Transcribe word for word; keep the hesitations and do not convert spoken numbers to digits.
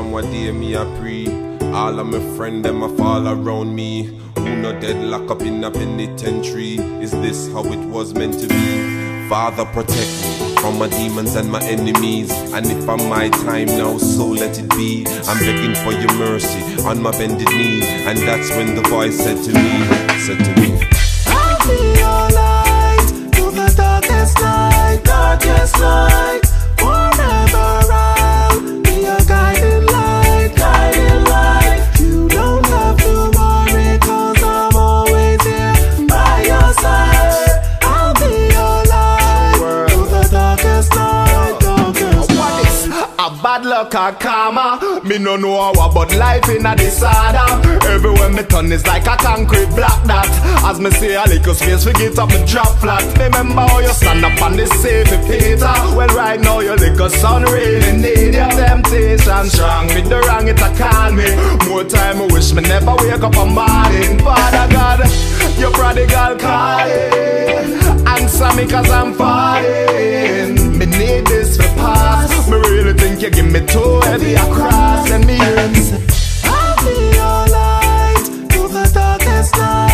and one day me a pray. All of my friends them a fall around me. Who not dead lock up in a penitentiary? Is this how it was meant to be? Father protect me from my demons and my enemies. And if I'm my time now, so let it be. I'm begging for your mercy on my bended knee. And that's when the voice said to me, said to me, I'll be your light through the darkest night, darkest night. Forever I'll be your guiding light, guiding light. You don't have to worry, cause I'm always here by your side. I'll be your light through the darkest night, darkest night. What is a bad luck or karma? Me no know how, but life in a disorder. Everywhere me turn is like a concrete block that. As me say a little space, we get up me drop flat. Remember how you stand up on the save me Peter. Well right now you little son really need your temptation strong. Me the wrong it a call me. More time I wish me never wake up a morning. Father God, your prodigal calling. Answer me cause I'm falling. Me need this for pass. Me really think you give me too heavy a cross. And me hear me say, I'll be your light through the darkest night.